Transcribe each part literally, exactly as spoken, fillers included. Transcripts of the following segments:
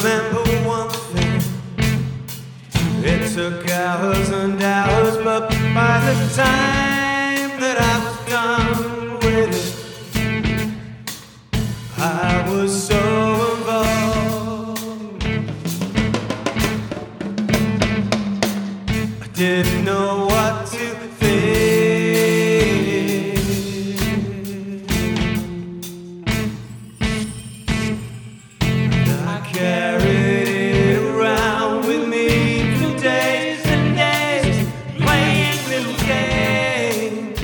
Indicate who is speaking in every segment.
Speaker 1: remember one thing. It took hours and hours, but by the time that I was done with it, I was so involved. I didn't know what to think. Carried it around with me for days and days, playing little games,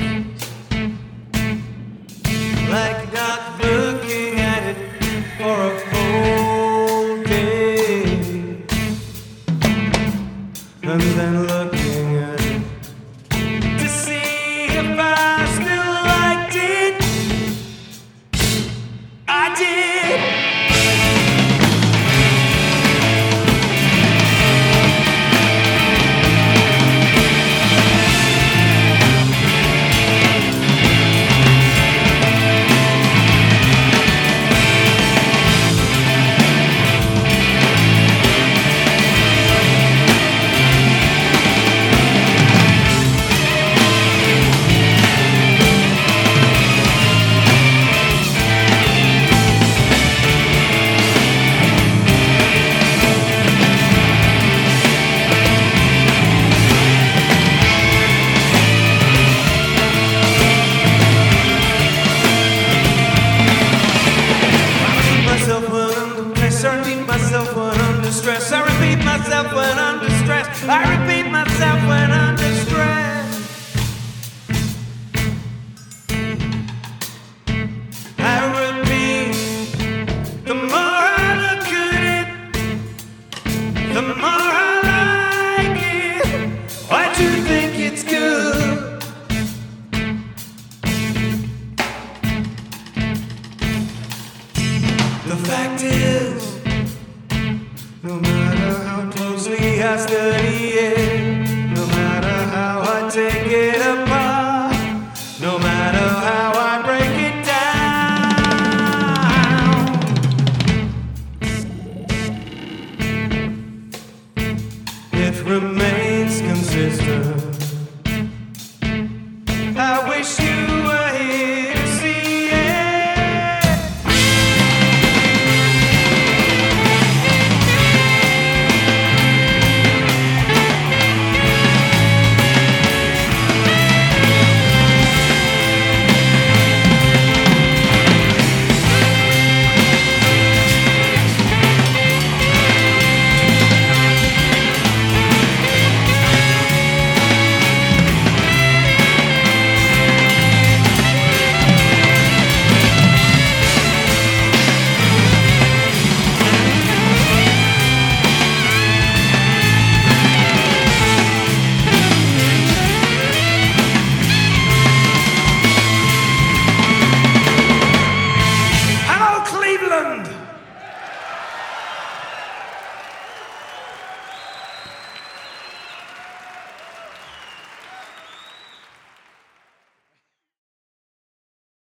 Speaker 1: like not looking at it for a full day, and then looking at it to see if I still liked it. I did. I repeat myself when under stress. I repeat myself when under stress. I repeat myself when under stress. I repeat, the more I look at it, the more I like it. Why do you think it's good? The fact is, no matter how closely I study it, no matter how I take it apart, no matter how I break it down, it remains consistent. I wish you